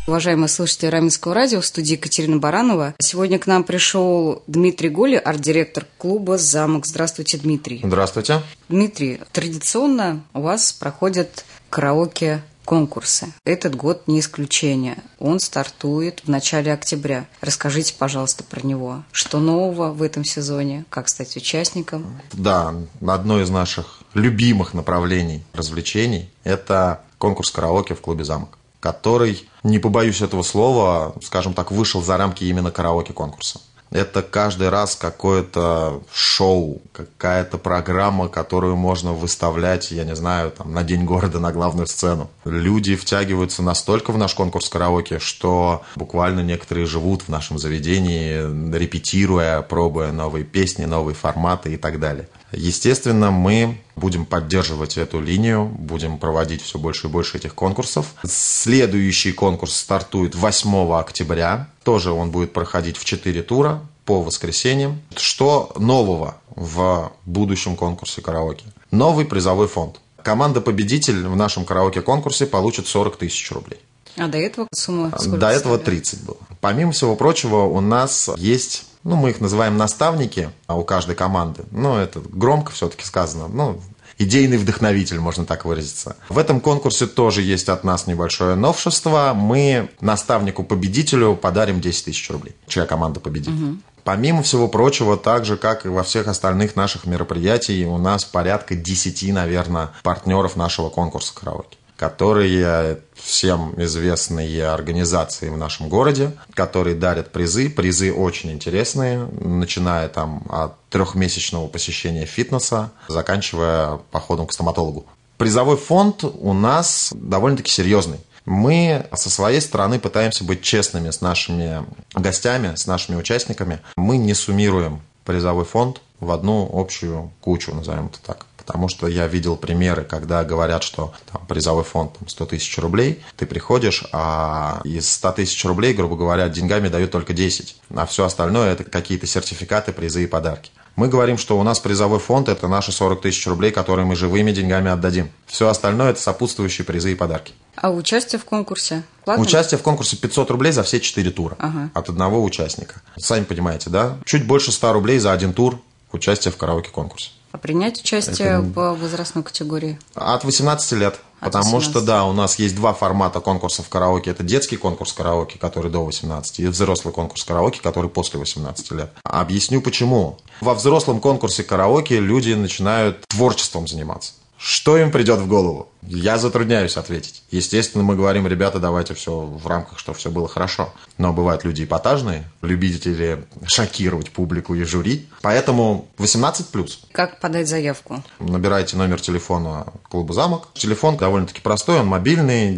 Уважаемые слушатели Раменского радио, в студии Екатерина Баранова. Сегодня к нам пришел Дмитрий Голи, арт-директор клуба «Замок». Здравствуйте, Дмитрий. Здравствуйте. Дмитрий, традиционно у вас проходят караоке-конкурсы. Этот год не исключение. Он стартует в начале октября. Расскажите, пожалуйста, про него. Что нового в этом сезоне? Как стать участником? Да, одно из наших любимых направлений развлечений – это конкурс караоке в клубе «Замок», который, не побоюсь этого слова, скажем так, вышел за рамки именно караоке-конкурса. Это каждый раз какое-то шоу, какая-то программа, которую можно выставлять, я не знаю, там, на День города на главную сцену. Люди втягиваются настолько в наш конкурс караоке, что буквально некоторые живут в нашем заведении, репетируя, пробуя новые песни, новые форматы и так далее. Естественно, мы будем поддерживать эту линию, будем проводить все больше и больше этих конкурсов. Следующий конкурс стартует 8 октября. Тоже он будет проходить в 4 тура по воскресеньям. Что нового в будущем конкурсе караоке? Новый призовой фонд. Команда-победитель в нашем караоке-конкурсе получит 40 тысяч рублей. А до этого сумма сколько? До этого 30 было. Помимо всего прочего, у нас есть... мы их называем наставники у каждой команды. Это громко все-таки сказано. Идейный вдохновитель, можно так выразиться. В этом конкурсе тоже есть от нас небольшое новшество. Мы наставнику-победителю подарим 10 тысяч рублей, чья команда победит. Помимо всего прочего, так же, как и во всех остальных наших мероприятиях, у нас порядка 10, наверное, партнеров нашего конкурса караоке, которые всем известные организации в нашем городе, которые дарят призы. Призы очень интересные, начиная от 3-месячного посещения фитнеса, заканчивая походом к стоматологу. Призовой фонд у нас довольно-таки серьезный. Мы со своей стороны пытаемся быть честными с нашими гостями, с нашими участниками. Мы не суммируем призовой фонд в одну общую кучу, назовем это так. Потому что я видел примеры, когда говорят, что призовой фонд 100 тысяч рублей, ты приходишь, а из 100 тысяч рублей, грубо говоря, деньгами дают только 10, а все остальное – это какие-то сертификаты, призы и подарки. Мы говорим, что у нас призовой фонд – это наши 40 тысяч рублей, которые мы живыми деньгами отдадим. Все остальное – это сопутствующие призы и подарки. А участие в конкурсе платное? Участие в конкурсе 500 рублей за все 4 тура от одного участника. Сами понимаете, да? Чуть больше 100 рублей за один тур участия в караоке-конкурсе. А принять участие по возрастной категории? От 18 лет. Потому что, да, у нас есть 2 формата конкурсов караоке. Это детский конкурс караоке, который до 18, и взрослый конкурс караоке, который после 18 лет. Объясню почему. Во взрослом конкурсе караоке люди начинают творчеством заниматься. Что им придет в голову? Я затрудняюсь ответить. Естественно, мы говорим, ребята, давайте все в рамках, чтобы все было хорошо. Но бывают люди эпатажные, любители шокировать публику и жюри. Поэтому 18+. Как подать заявку? Набирайте номер телефона клуба «Замок». Телефон довольно-таки простой, он мобильный,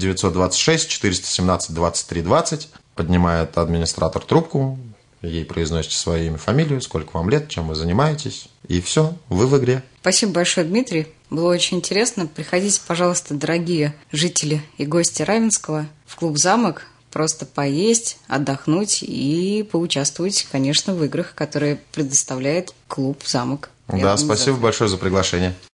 926-417-23-20. Поднимает администратор трубку, ей произносите свое имя, фамилию, сколько вам лет, чем вы занимаетесь. И все, вы в игре. Спасибо большое, Дмитрий. Было очень интересно. Приходите, пожалуйста, дорогие жители и гости Раменского, в клуб «Замок». Просто поесть, отдохнуть и поучаствовать, конечно, в играх, которые предоставляет клуб «Замок». Да, спасибо большое за приглашение.